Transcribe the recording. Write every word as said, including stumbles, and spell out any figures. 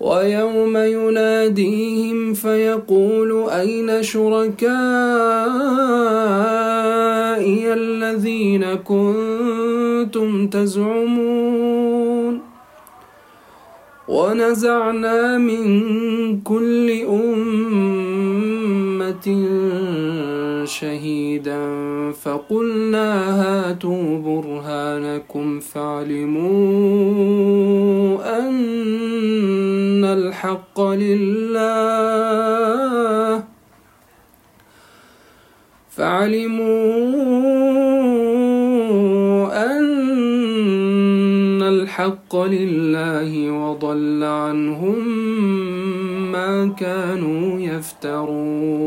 ويوم يناديهم فيقول أين شركائي الذين كنتم تزعمون ونزعنا من كل أمة شهيدا فقلنا هاتوا برهانكم فاعلموا أن الحق لله فاعلموا أن الحق لله وضل عنهم ما كانوا يفترون.